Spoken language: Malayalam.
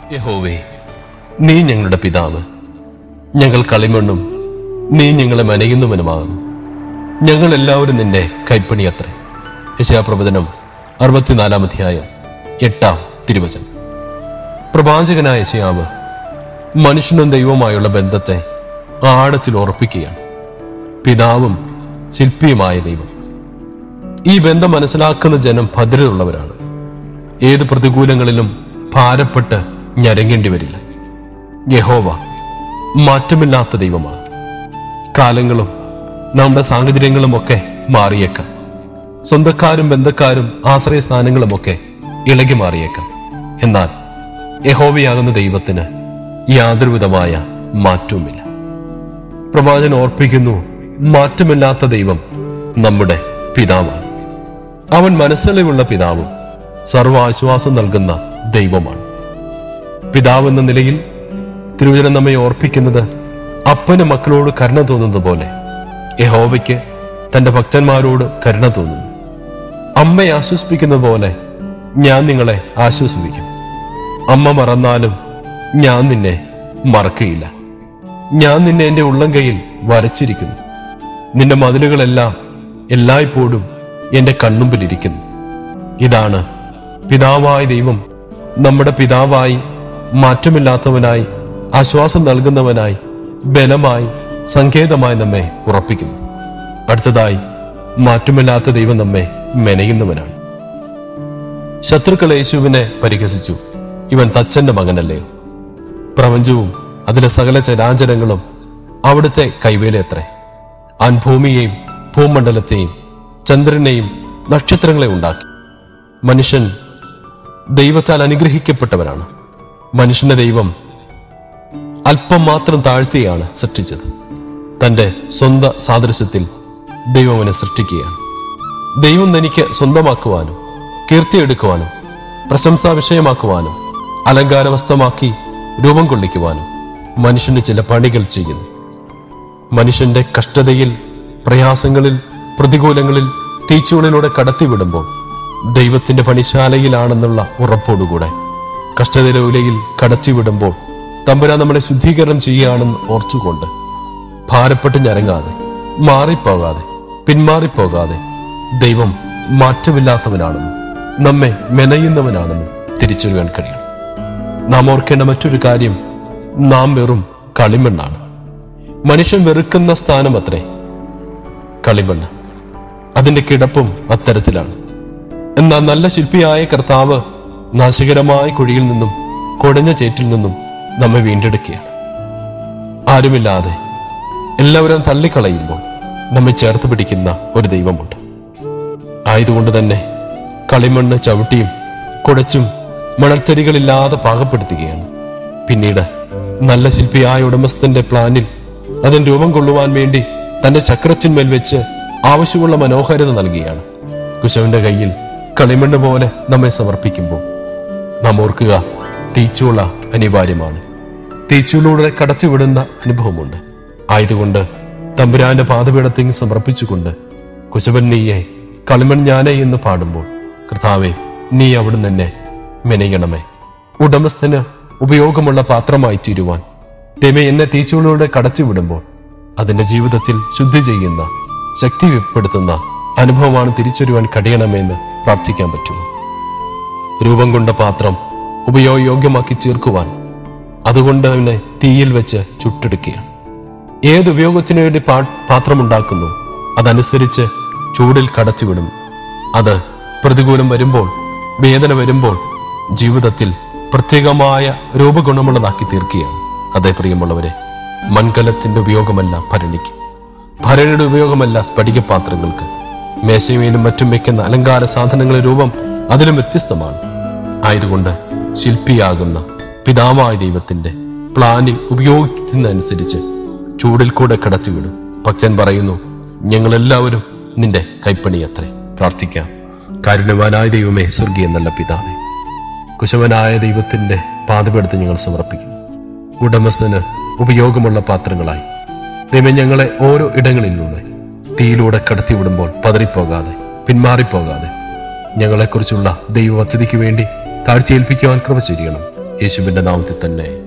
യഹോവേ, നീ ഞങ്ങളുടെ പിതാവ്, ഞങ്ങൾ കളിമണ്ണും നീ ഞങ്ങളെ മനയുന്നവനുമാകുന്നു. ഞങ്ങൾ എല്ലാവരും നിന്റെ കൈപ്പണിയത്രേ. യെശയ്യാപ്രവചനം 64 അധ്യായം 8 തിരുവചനം. പ്രവാചകനായ യെശയ്യാവ് മനുഷ്യനും ദൈവവുമായുള്ള ബന്ധത്തെ ആഴത്തിൽ ഉറപ്പിക്കുകയാണ്. പിതാവും ശില്പിയുമായ ദൈവം. ഈ ബന്ധം മനസ്സിലാക്കുന്ന ജനം ഭദ്രതയുള്ളവരാണ്. ഏത് പ്രതികൂലങ്ങളിലും ഭാരപ്പെട്ട് ഞരങ്ങേണ്ടി വരില്ല. യഹോവ മാറ്റമില്ലാത്ത ദൈവമാണ്. കാലങ്ങളും നമ്മുടെ സാഹചര്യങ്ങളും ഒക്കെ മാറിയേക്കാം. സ്വന്തക്കാരും ബന്ധക്കാരും ആശ്രയസ്ഥാനങ്ങളുമൊക്കെ ഇളകി മാറിയേക്കാം. എന്നാൽ യഹോവയാകുന്ന ദൈവത്തിന് യാതൊരുവിധമായ മാറ്റവുമില്ല. പ്രവാചകൻ ഓർപ്പിക്കുന്നു, മാറ്റമില്ലാത്ത ദൈവം നമ്മുടെ പിതാവാണ്. അവൻ മനസ്സലിവുള്ള പിതാവും സർവാശ്വാസം നൽകുന്ന ദൈവമാണ്. പിതാവ് എന്ന നിലയിൽ തിരുവചനം നമ്മെ ഓർപ്പിക്കുന്നത് അപ്പന് മക്കളോട് കരുണ തോന്നുന്നത് പോലെ യഹോവയ്ക്ക് തന്റെ ഭക്തന്മാരോട് കരുണ തോന്നുന്നു. അമ്മയെ ആശ്വസിപ്പിക്കുന്ന പോലെ ഞാൻ നിങ്ങളെ ആശ്വസിപ്പിക്കും. അമ്മ മറന്നാലും ഞാൻ നിന്നെ മറക്കുകയില്ല. ഞാൻ നിന്നെ എന്റെ ഉള്ളം കൈയിൽ വരച്ചിരിക്കുന്നു. നിന്റെ മതിലുകളെല്ലാം എല്ലായ്പ്പോഴും എന്റെ കൺമുമ്പിലിരിക്കുന്നു. ഇതാണ് പിതാവായ ദൈവം നമ്മുടെ പിതാവായി, മാറ്റമില്ലാത്തവനായി, ആശ്വാസം നൽകുന്നവനായി, ബലമായി, സങ്കേതമായി നമ്മെ ഉറപ്പിക്കുന്നു. അടുത്തതായി, മാറ്റമില്ലാത്ത ദൈവം നമ്മെ മെനയുന്നവനാണ്. ശത്രുക്കൾ യേശുവിനെ പരിഹസിച്ചു, ഇവൻ തച്ചന്റെ മകനല്ലയോ? പ്രപഞ്ചവും അതിലെ സകല ചരാചരങ്ങളും അവിടുത്തെ കൈവേലയത്രേ. ഭൂമിയെയും ഭൂമണ്ഡലത്തെയും ചന്ദ്രനെയും നക്ഷത്രങ്ങളെ ഉണ്ടാക്കി. മനുഷ്യൻ ദൈവത്താൽ അനുഗ്രഹിക്കപ്പെട്ടവരാണ്. മനുഷ്യന്റെ ദൈവം അല്പം മാത്രം താഴ്ത്തിയാണ് സൃഷ്ടിച്ചത്. തന്റെ സ്വന്തം സാദൃശ്യത്തിൽ ദൈവം അവനെ സൃഷ്ടിക്കുകയാണ്. ദൈവം തനിക്ക് സ്വന്തമാക്കുവാനും കീർത്തിയെടുക്കുവാനും പ്രശംസാ വിഷയമാക്കുവാനും അലങ്കാര വസ്ത്രമാക്കി രൂപം കൊള്ളിക്കുവാനും മനുഷ്യന് ചില പണികൾ ചെയ്യുന്നു. മനുഷ്യന്റെ കഷ്ടതയിൽ, പ്രയാസങ്ങളിൽ, പ്രതികൂലങ്ങളിൽ തീച്ചൂളിലൂടെ കടത്തിവിടുമ്പോൾ ദൈവത്തിന്റെ പണിശാലയിലാണെന്നുള്ള ഉറപ്പോടുകൂടെ കഷ്ടതയുടെ ഉലയിൽ കടത്തിവിടുമ്പോൾ തമ്പുരാൻ നമ്മളെ ശുദ്ധീകരണം ചെയ്യുകയാണെന്ന് ഓർച്ചുകൊണ്ട് ഭാരപ്പെട്ട് ഞരങ്ങാതെ, മാറിപ്പോകാതെ, പിന്മാറിപ്പോകാതെ ദൈവം മാറ്റമില്ലാത്തവനാണെന്നും നമ്മെ മെനയുന്നവനാണെന്നും തിരിച്ചറിയാൻ കഴിയണം. നാം ഓർക്കേണ്ട മറ്റൊരു കാര്യം, നാം വെറും കളിമണ്ണാണ്. മനുഷ്യൻ വെറുക്കുന്ന സ്ഥാനം അത്രേ കളിമണ്ണ്. അതിന്റെ കിടപ്പും അത്തരത്തിലാണ്. എന്നാൽ നല്ല ശില്പിയായ കർത്താവ് നാശകരമായ കുഴിയിൽ നിന്നും കുടഞ്ഞ ചേറ്റിൽ നിന്നും നമ്മെ വീണ്ടെടുക്കുകയാണ്. ആരുമില്ലാതെ എല്ലാവരും തള്ളിക്കളയുമ്പോൾ നമ്മെ ചേർത്ത് പിടിക്കുന്ന ഒരു ദൈവമുണ്ട്. ആയതുകൊണ്ട് തന്നെ കളിമണ്ണ് ചവിട്ടിയും കുടച്ചും മണൽത്തരികളില്ലാതെ പാകപ്പെടുത്തുകയാണ്. പിന്നീട് നല്ല ശില്പിയായ ഉടമസ്ഥന്റെ പ്ലാനിൽ അതിന് രൂപം കൊള്ളുവാൻ വേണ്ടി തന്റെ ചക്രത്തിന്മേൽ വെച്ച് ആവശ്യമുള്ള മനോഹാരിത നൽകുകയാണ്. കുശവന്റെ കയ്യിൽ കളിമണ്ണ് പോലെ നമ്മെ സമർപ്പിക്കുമ്പോൾ നാം ഓർക്കുക, തീച്ചൂള അനിവാര്യമാണ്. തീച്ചൂളിലൂടെ കടത്തിവിടുന്ന അനുഭവമുണ്ട്. ആയതുകൊണ്ട് തമ്പുരാന്റെ പാദപീഠത്തിൽ സമർപ്പിച്ചുകൊണ്ട് കുശവൻ നീയെ, കളിമൺ ഞാനേ എന്ന് പാടുമ്പോൾ, കർത്താവെ നീ അവിടുന്ന് എന്നെ മെനയണമേ. ഉടമസ്ഥന് ഉപയോഗമുള്ള പാത്രമായി തീരുവാൻ ദൈവമേ എന്നെ തീച്ചൂളിലൂടെ കടത്തിവിടുമ്പോൾ അതിന്റെ ജീവിതത്തിൽ ശുദ്ധി ചെയ്യുന്ന, ശക്തിപ്പെടുത്തുന്ന അനുഭവമാണ് തിരിച്ചറിയുവാൻ കഴിയണമെന്ന് പ്രാർത്ഥിക്കാൻ പറ്റുമോ? രൂപം കൊണ്ട പാത്രം ഉപയോഗയോഗ്യമാക്കി ചേർക്കുവാൻ അതുകൊണ്ട് അവനെ തീയിൽ വെച്ച് ചുട്ടെടുക്കുകയാണ്. ഏത് ഉപയോഗത്തിനു വേണ്ടി പാത്രമുണ്ടാക്കുന്നു അതനുസരിച്ച് ചൂടിൽ കടത്തിവിടും. അത് പ്രതികൂലം വരുമ്പോൾ, വേദന വരുമ്പോൾ ജീവിതത്തിൽ പ്രത്യേകമായ രൂപഗുണമുള്ളതാക്കി തീർക്കുകയാണ്. അതേ പ്രിയമുള്ളവരെ, മൺകലത്തിന്റെ ഉപയോഗമല്ല ഭരണിക്ക്, ഭരണിയുടെ ഉപയോഗമല്ല സ്ഫടികപാത്രങ്ങൾക്ക്. മേശമേലും മറ്റും വെക്കുന്ന അലങ്കാര സാധനങ്ങളുടെ രൂപം അതിലും വ്യത്യസ്തമാണ്. ആയതുകൊണ്ട് ശില്പിയാകുന്ന പിതാവായ ദൈവത്തിന്റെ പ്ലാനിൽ ഉപയോഗിക്കുന്നതനുസരിച്ച് ചൂടിൽ കൂടെ കടത്തിവിടും. ഭക്തൻ പറയുന്നു, ഞങ്ങളെല്ലാവരും നിന്റെ കൈപ്പണിയത്രേ. പ്രാർത്ഥിക്കാം. കാരുണ്യവാനായ ദൈവമേ, സ്വർഗീയ നല്ല പിതാവേ, കുശവനായ ദൈവത്തിന്റെ പാദപീഠത്തെ ഞങ്ങൾ സമർപ്പിക്കുന്നു. ഉടമസ്ഥന് ഉപയോഗമുള്ള പാത്രങ്ങളായി ദൈവം ഞങ്ങളെ ഓരോ ഇടങ്ങളിലൂടെ തീയിലൂടെ കടത്തിവിടുമ്പോൾ പതറിപ്പോകാതെ, പിന്മാറിപ്പോകാതെ ഞങ്ങളെക്കുറിച്ചുള്ള ദൈവ പദ്ധതിക്ക് വേണ്ടി താഴ്ത്തിയേൽപ്പിക്കുവാൻ കൃപ ചെയ്യണം. യേശുവിന്റെ നാമത്തിൽ തന്നെ